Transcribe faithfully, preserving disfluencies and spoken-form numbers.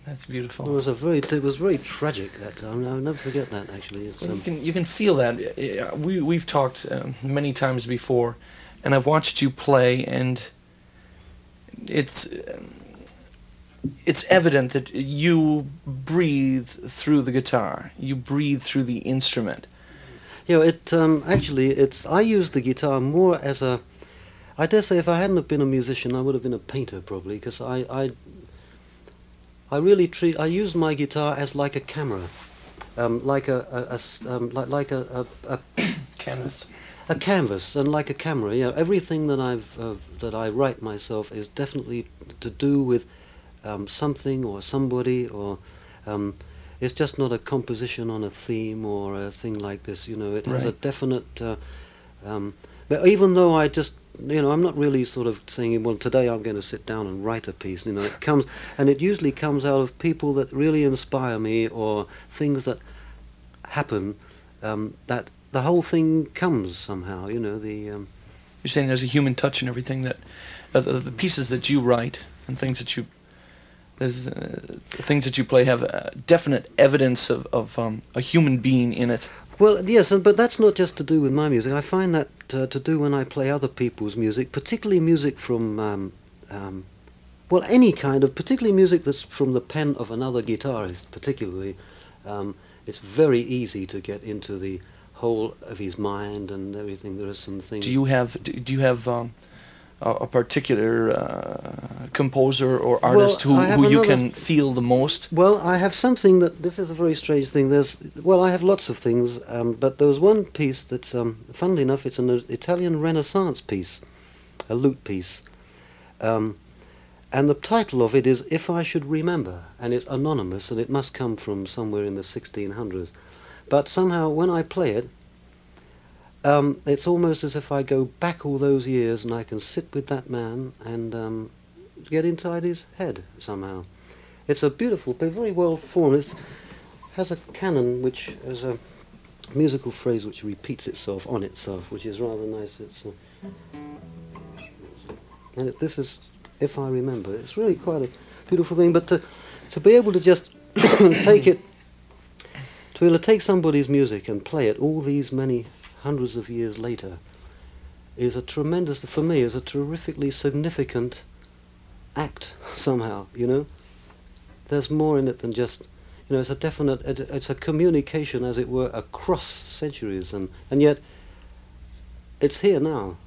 That's beautiful. It was a very, it was very tragic that time. I'll never forget that. Actually, it's, Well, you um, can you can feel that. Uh, We we've talked um, many times before, and I've watched you play, and it's um, it's evident that you breathe through the guitar. You breathe through the instrument. you know, it um, actually, it's. I use the guitar more as a. I dare say, if I hadn't have been a musician, I would have been a painter probably, because I, I, I really treat. I use my guitar as like a camera, um, like a, a, a s- um, like like a, a, a Canvas. a canvas and like a camera. You know, everything that I've uh, that I write myself is definitely to do with um, something or somebody, or um, it's just not a composition on a theme or a thing like this. You know, it has a Right. definite. Uh, um, but even though I just, you know, I'm not really sort of saying, well, today I'm going to sit down and write a piece. You know, it comes, and it usually comes out of people that really inspire me, or things that happen. Um, that the whole thing comes somehow. You know, the. Um, You're saying there's a human touch in everything that uh, the, the pieces that you write and things that you there's uh, things that you play have uh, definite evidence of of um, a human being in it. Well, yes, and, but that's not just to do with my music. I find that uh, to do when I play other people's music, particularly music from, um, um, well, any kind of, particularly music that's from the pen of another guitarist, particularly. Um, it's very easy to get into the whole of his mind and everything. There are some things. Do you have do, do you have um, a, a particular uh, composer or Well, artist who, I have who you another- can feel the most? Well, I have something that, this is a very strange thing. There's, well, I have lots of things, um, but there was one piece that's, um, funnily enough, it's an uh, Italian Renaissance piece, a lute piece. Um, and the title of it is If I Should Remember, and it's anonymous, and it must come from somewhere in the sixteen hundreds. But somehow, when I play it, um, it's almost as if I go back all those years and I can sit with that man and um, get inside his head somehow. It's a beautiful, but very well formed. It has a canon which is a musical phrase which repeats itself on itself, which is rather nice. It's uh, and it, this is, if I remember, it's really quite a beautiful thing. But to to be able to just take it, to be able to take somebody's music and play it all these many hundreds of years later, is a tremendous, for me, is a terrifically significant act somehow. You know. There's more in it than just, you know, it's a definite, it, it's a communication, as it were, across centuries, and, and yet it's here now.